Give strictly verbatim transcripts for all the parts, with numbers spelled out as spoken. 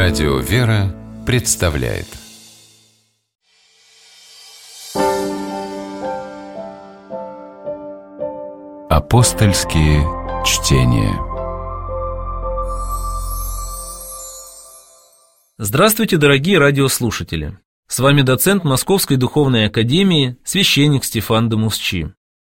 Радио «Вера» представляет Апостольские чтения. Здравствуйте, дорогие радиослушатели! С вами доцент Московской Духовной Академии, священник Стефан Демусчи.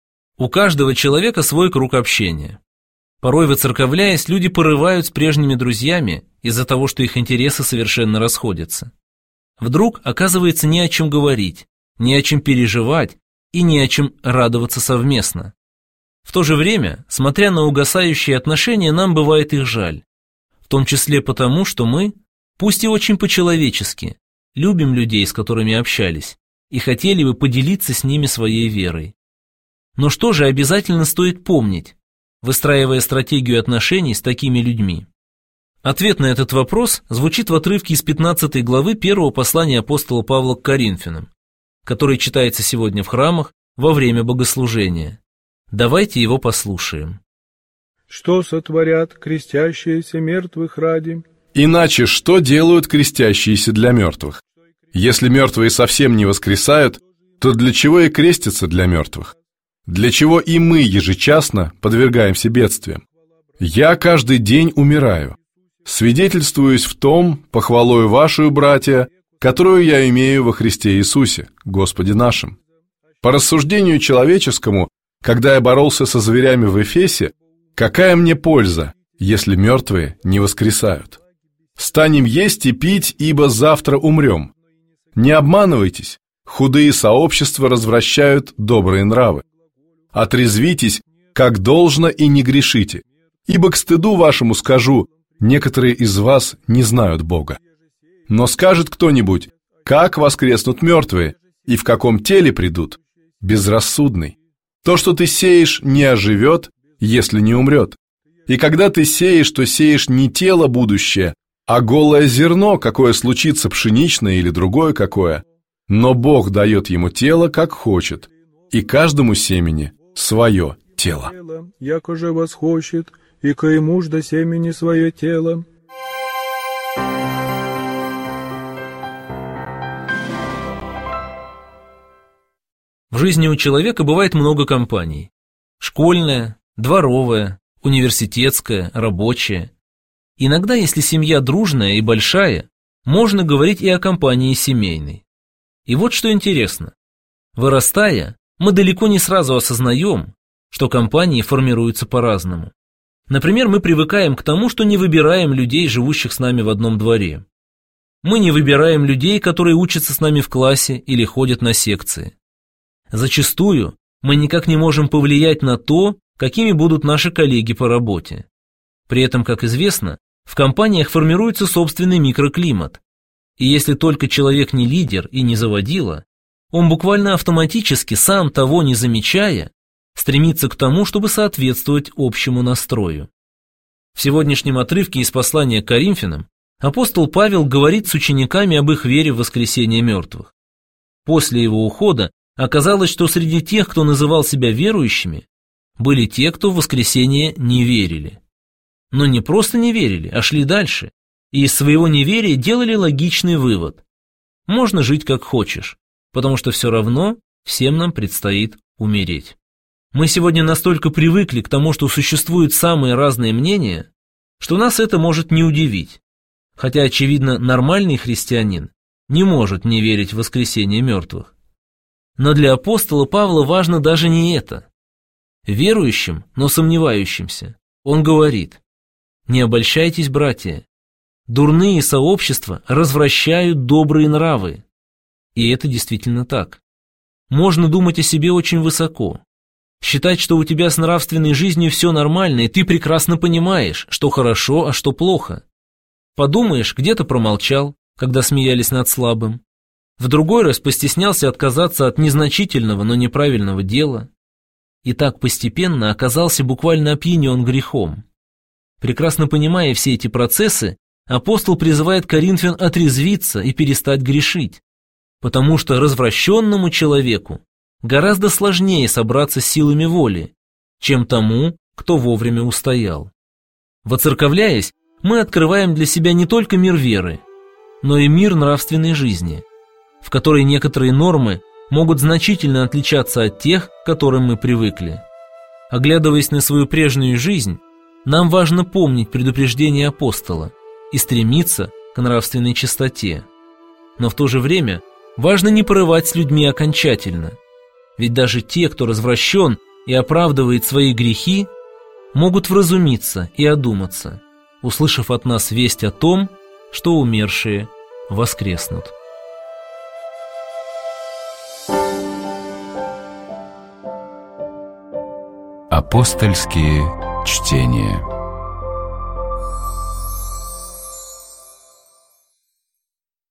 У каждого человека свой круг общения. Порой, воцерковляясь, люди порывают с прежними друзьями из-за того, что их интересы совершенно расходятся. Вдруг оказывается не о чем говорить, не о чем переживать и не о чем радоваться совместно. В то же время, смотря на угасающие отношения, нам бывает их жаль. В том числе потому, что мы, пусть и очень по-человечески, любим людей, с которыми общались, и хотели бы поделиться с ними своей верой. Но что же обязательно стоит помнить, выстраивая стратегию отношений с такими людьми? Ответ на этот вопрос звучит в отрывке из пятнадцатой главы первого послания апостола Павла к Коринфянам, который читается сегодня в храмах во время богослужения. Давайте его послушаем. «Что сотворят крестящиеся мертвых ради? Иначе что делают крестящиеся для мертвых? Если мертвые совсем не воскресают, то для чего и крестятся для мертвых? Для чего и мы ежечасно подвергаемся бедствиям? Я каждый день умираю. Свидетельствуюсь в том, похвалою вашу, братья, которую я имею во Христе Иисусе, Господе нашим. По рассуждению человеческому, когда я боролся со зверями в Эфесе, какая мне польза, если мертвые не воскресают? Станем есть и пить, ибо завтра умрем. Не обманывайтесь, худые сообщества развращают добрые нравы. Отрезвитесь, как должно, и не грешите, ибо к стыду вашему скажу, некоторые из вас не знают Бога. Но скажет кто-нибудь, как воскреснут мертвые, и в каком теле придут? Безрассудный. То, что ты сеешь, не оживет, если не умрет. И когда ты сеешь, то сеешь не тело будущее, а голое зерно, какое случится пшеничное или другое какое. Но Бог дает ему тело, как хочет, и каждому семени свое тело. Яко же восхочет, и кой муж до семени свое тело». В жизни у человека бывает много компаний. Школьная, дворовая, университетская, рабочая. Иногда, если семья дружная и большая, можно говорить и о компании семейной. И вот что интересно. Вырастая, мы далеко не сразу осознаем, что компании формируются по-разному. Например, мы привыкаем к тому, что не выбираем людей, живущих с нами в одном дворе. Мы не выбираем людей, которые учатся с нами в классе или ходят на секции. Зачастую мы никак не можем повлиять на то, какими будут наши коллеги по работе. При этом, как известно, в компаниях формируется собственный микроклимат. И если только человек не лидер и не заводила, он буквально автоматически, сам того не замечая, стремится к тому, чтобы соответствовать общему настрою. В сегодняшнем отрывке из послания к Коринфянам апостол Павел говорит с учениками об их вере в воскресение мертвых. После его ухода оказалось, что среди тех, кто называл себя верующими, были те, кто в воскресение не верили. Но не просто не верили, а шли дальше, и из своего неверия делали логичный вывод. Можно жить как хочешь, потому что все равно всем нам предстоит умереть. Мы сегодня настолько привыкли к тому, что существуют самые разные мнения, что нас это может не удивить. Хотя, очевидно, нормальный христианин не может не верить в воскресение мертвых. Но для апостола Павла важно даже не это. Верующим, но сомневающимся, он говорит: «Не обольщайтесь, братья, дурные сообщества развращают добрые нравы». И это действительно так. Можно думать о себе очень высоко, считать, что у тебя с нравственной жизнью все нормально, и ты прекрасно понимаешь, что хорошо, а что плохо. Подумаешь, где-то промолчал, когда смеялись над слабым. В другой раз постеснялся отказаться от незначительного, но неправильного дела. И так постепенно оказался буквально опьянен грехом. Прекрасно понимая все эти процессы, апостол призывает коринфян отрезвиться и перестать грешить, потому что развращенному человеку гораздо сложнее собраться с силами воли, чем тому, кто вовремя устоял. Воцерковляясь, мы открываем для себя не только мир веры, но и мир нравственной жизни, в которой некоторые нормы могут значительно отличаться от тех, к которым мы привыкли. Оглядываясь на свою прежнюю жизнь, нам важно помнить предупреждение апостола и стремиться к нравственной чистоте. Но в то же время важно не порывать с людьми окончательно, ведь даже те, кто развращен и оправдывает свои грехи, могут вразумиться и одуматься, услышав от нас весть о том, что умершие воскреснут. Апостольские чтения.